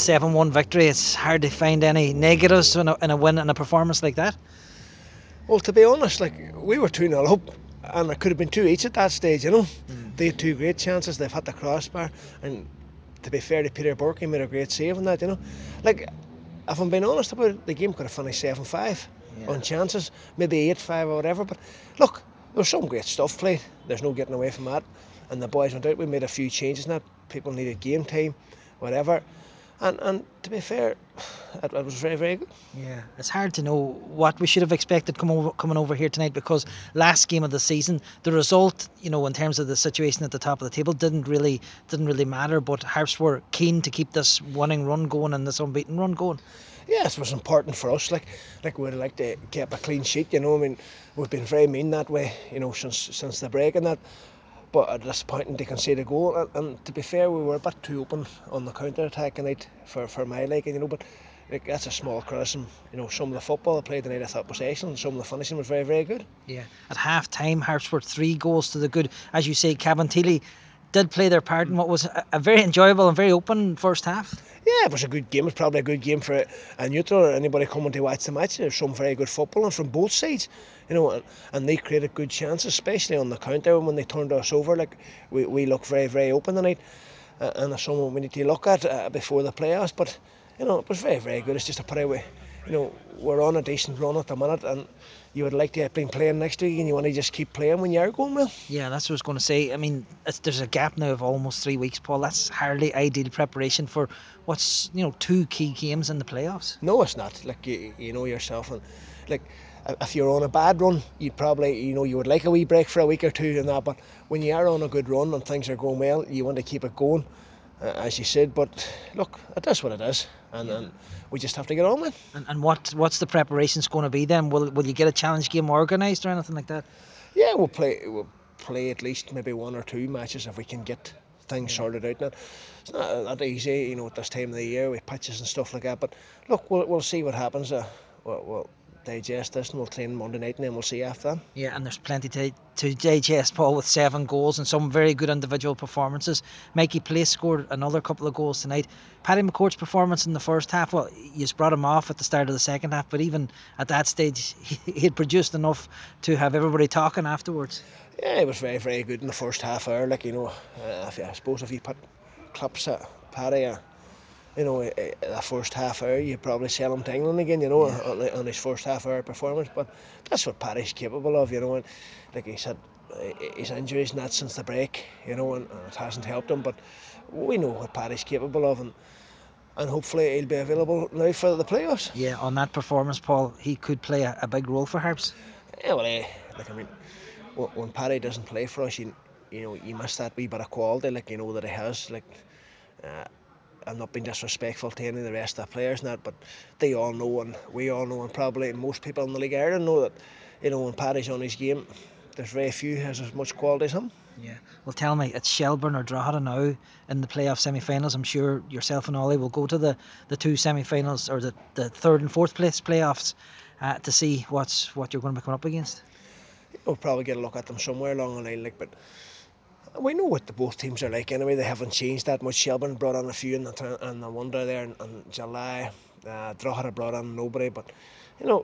7-1 victory. It's hard to find any negatives in a win and a performance like that. Well, to be honest, like we were 2-0 up, and it could have been two each at that stage. They had two great chances. They've hit the crossbar, and to be fair to Peter Burke, he made a great save on that. Like if I'm being honest about it, the game could have finished 7-5 on chances, maybe 8-5 or whatever. But look, there was some great stuff played. There's no getting away from that. And the boys went out. We made a few changes. Now people needed game time, whatever. And to be fair, it was very, very good. Yeah, it's hard to know what we should have expected coming over here tonight, because last game of the season, the result, in terms of the situation at the top of the table, didn't really matter. But Harps were keen to keep this winning run going and this unbeaten run going. Yes, it was important for us. Like we'd like to keep a clean sheet. I mean, we've been very mean that way. Since the break and that. But disappointing to concede a goal. And to be fair, we were a bit too open on the counter attack tonight for my liking. But like that's a small criticism. Some of the football I played tonight, I thought possession, and some of the finishing was very, very good. Yeah, at half time, Harps were 3 goals to the good. As you say, Cabinteely did play their part in what was a very enjoyable and very open first half. Yeah, it was a good game. It was probably a good game for a neutral or anybody coming to watch the match. There's some very good footballing from both sides, and they created good chances, especially on the counter when they turned us over. Like we look very, very open tonight, and it's someone we need to look at before the playoffs. But it was very, very good. It's just a put away. We're on a decent run at the minute, and you would like to have been playing next week, and you want to just keep playing when you are going well. Yeah, that's what I was going to say. I mean, there's a gap now of almost 3 weeks, Paul. That's hardly ideal preparation for what's 2 key games in the playoffs. No, it's not. Like you know yourself, and like if you're on a bad run, you'd probably you would like a wee break for a week or two and that. But when you are on a good run and things are going well, you want to keep it going, as you said. But look, it is what it is, and we just have to get on with it. And what's the preparations going to be then? Will you get a challenge game organised or anything like that? Yeah, we'll play at least maybe one or two matches if we can get things sorted out. Now, it's not easy, at this time of the year with pitches and stuff like that. But look, we'll see what happens. We'll digest this and we'll train Monday night and then we'll see after that. Yeah, and there's plenty to digest, Paul, with 7 goals and some very good individual performances. Mikey Place scored another couple of goals tonight. Paddy McCourt's performance in the first half, well, you just brought him off at the start of the second half, but even at that stage, he had produced enough to have everybody talking afterwards. Yeah, it was very, very good in the first half hour. Like, I suppose if you put clips at Paddy, the first half hour, you probably sell him to England again, on his first half hour performance. But that's what Paddy's capable of, and like he said, his injuries not since the break, and it hasn't helped him. But we know what Paddy's capable of, and hopefully he'll be available now for the playoffs. Yeah, on that performance, Paul, he could play a big role for Harps. Yeah, well, like I mean, when Paddy doesn't play for us, you miss that wee bit of quality, like that he has, like. Uh, I'm not being disrespectful to any of the rest of the players and that, but they all know, and we all know, and probably most people in the League of Ireland know that, when Paddy's on his game, there's very few who has as much quality as him. Yeah. Well, tell me, it's Shelburne or Drogheda now in the playoff semi-finals. I'm sure yourself and Ollie will go to the 2 semi-finals, or the third and fourth place playoffs, to see what you're going to be coming up against. We'll probably get a look at them somewhere along the line, like, but we know what the both teams are like anyway. They haven't changed that much. Shelburne brought on a few in the wonder there in July. Drogheda brought on nobody, but you know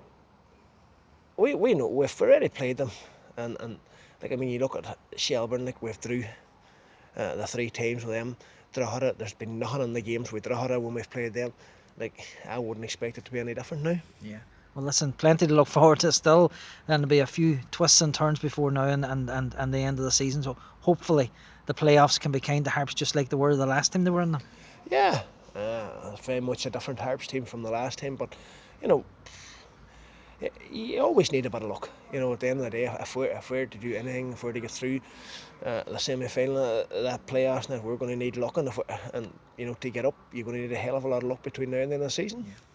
we know we've already played them, and like I mean, you look at Shelburne, like we've through the 3 times with them. Drogheda, there's been nothing in the games with Drogheda when we've played them. Like I wouldn't expect it to be any different now. Yeah. Well, listen, plenty to look forward to still. There'll be a few twists and turns before now and the end of the season. So hopefully the playoffs can be kind to Harps, just like they were the last time they were in them. Yeah, it's very much a different Harps team from the last time, but you know you always need a bit of luck. At the end of the day, if we're to do anything, if we're to get through the semi-final, that playoffs, now we're going to need luck, and to get up, you're going to need a hell of a lot of luck between now and the end of the season. Yeah.